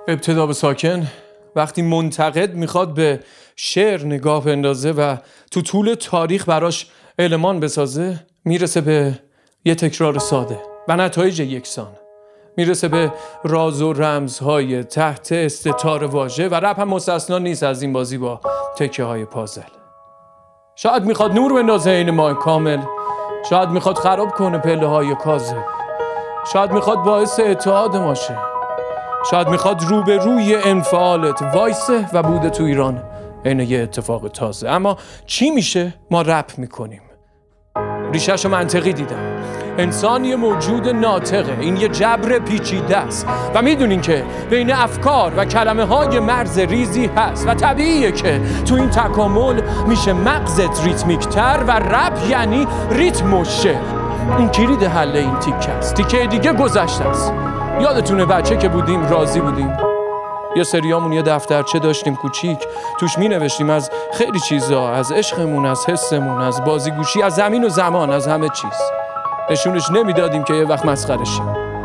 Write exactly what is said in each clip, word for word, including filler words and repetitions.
ابتدا به ساکن. وقتی منتقد میخواد به شعر نگاه بندازه و تو طول تاریخ براش المان بسازه، میرسه به یه تکرار ساده و نتایج یکسان. میرسه به راز و رمزهای تحت استتار واژه و رپ هم مستثنا نیست از این بازی با تکه های پازل. شاید میخواد نور بندازه این ماه کامل، شاید میخواد خراب کنه پله های کاذب، شاید میخواد باعث اتحاد ما شه، شاید میخواد رو به روی انفعالت وایسه و بوده تو ایران اینه یه اتفاق تازه. اما چی میشه؟ ما رپ میکنیم. ریشه‌شو منطقی دیدم. انسان یه موجود ناطقه، این یه جبر پیچیده است و میدونین که بین افکار و کلمه های مرز ریزی هست و طبیعیه که تو این تکامل میشه مغزت ریتمیکتر و رپ یعنی ریتم و شعر. این کلید حل این تیکه است. تیکه دیگه گذشته است. یادتونه بچه که بودیم راضی بودیم؟ یه سریامون یه دفترچه داشتیم کوچیک، توش می نوشتیم از خیلی چیزا، از عشقمون، از حسمون، از بازیگوشی، از زمین و زمان، از همه چیز. نشونش نمیدادیم که یه وقت مسخره شیم.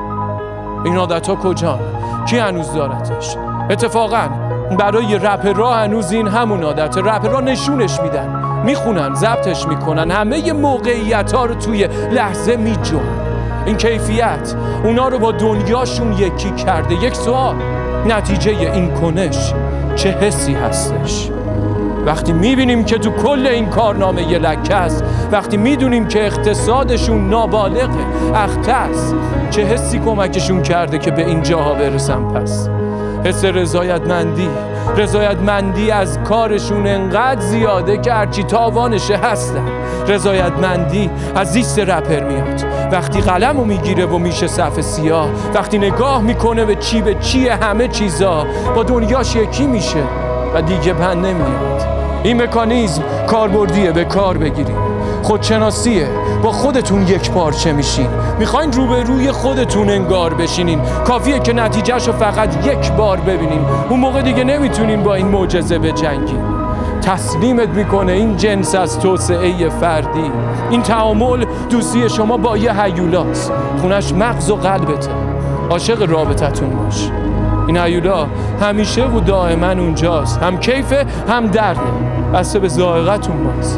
این عادت‌ها کجان؟ کی هنوز دارتش؟ اتفاقاً برای رپرها هنوز این همون عادت. رپرها نشونش میدن، میخونن، ضبطش میکنن، همه موقعیت‌ها رو توی لحظه میجون. این کیفیت اونا رو با دنیاشون یکی کرده. یک سوال، نتیجه این کنش چه حسی هستش؟ وقتی میبینیم که تو کل این کارنامه یه لکه است، وقتی میدونیم که اقتصادشون نابالغه، اخته است، چه حسی کمکشون کرده که به این جاها برسن؟ پس حس رضایتمندی رضایتمندی از کارشون انقدر زیاده که هرچی تاوانشه هستن. رضایتمندی از زیست رپر میاد وقتی قلمو میگیره و میشه صف سیاه، وقتی نگاه میکنه به چی به چی همه چیزا، با دنیاش یکی میشه و دیگه بند نمیاد. این مکانیزم کاربردیه، به کار بگیریم. خودشناسیه، با خودتون یک پارچه میشین. میخواین روبروی خودتون انگار بشینین، کافیه که نتیجهشو فقط یک بار ببینین. اون موقع دیگه نمیتونین با این معجزه بجنگین. تسلیمت میکنه این جنس از توسعه فردی. این تعامل دوستی شما با یه هیولاست، خونش مغز و قلبته. عاشق رابطتون باش. این هیولا همیشه و دائما اونجاست، هم کیفه هم درده، بسته به ذائقتون باز.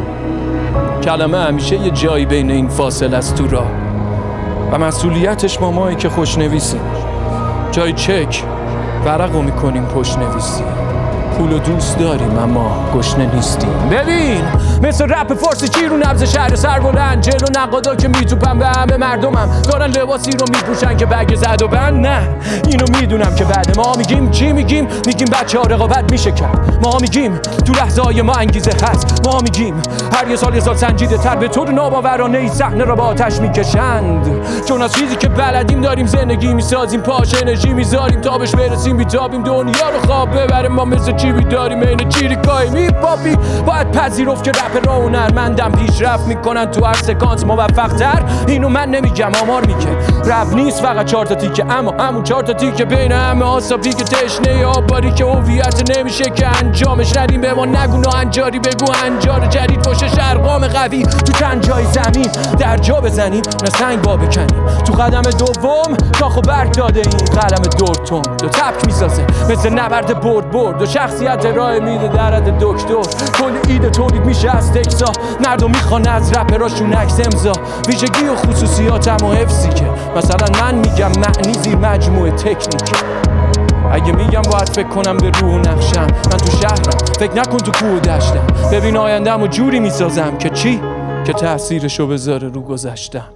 کلمه همیشه یه جایی بین این فاصله است تو راه و مسئولیتش ما مایی که خوشنویسیم. جای چک ورقو میکنیم پشت نویسی. پولو دوست داریم اما گشنه نیستیم. ببین مثل رپ فارسی چی رو نبض شهر سر بلند، جلو نقادا که میتوپن به همه مردمم، دارن لباسی رو میپوشن که بگ زد و بند. نه اینو میدونم که بعد ما میگیم چی میگیم؟ میگیم بچه ها رقابت میشه کرد. ما میگیم تو لحظه های ما انگیزه هست. ما میگیم هر یه سال یه سال سنجیده تر به طور ناباورانه ای صحنه را با آتش میکشند. چون از چیزی که بلدیم داریم زندگی میسازیم، پاش انرژی میذاریم تا بهش برسیم، بیتابیم دنیا رو خواب ببریم. ما مثل چی بیداریم این چیریکای میپاپی. باید پذیرفت که رپ را هنرمندم پیشرفت میکنن تو هر سکانس موفق تر. اینو من نمیگم، آمار میگه. رپ نیست فقط چهار تا تیکه، اما همون چهار تا تیکه بین همه آسابی که تشنه آباری که هویت نمیشه که انجامش ندیم. به ما نگو ناهنجاری، بگو هنجار جدید باشه شرقام قوی. تو چند جای زمین در جا بزنیم نه سنگ با بکنیم. تو قدم دوم شاخ و برگ داده این قلم دورتون دو تبک میسازه مثل نبرد برد برد و شخصیت ارائه میده در حد دکتر. کل ایده تولید میشه از تکسا، مردم میخوان از رپراشون عکس امضا. ویژگی و خصوصیاتم و حفظی که مثلا من میگم معنی زیر مجموعه تکنیکه. اگه میگم باید فکر کنم به روح و نقشم، من تو شهرم، فکر نکن تو کوه و دشتم. ببین آینده‌مو جوری میسازم که چی؟ که تأثیرشو بذاره رو گذشتم.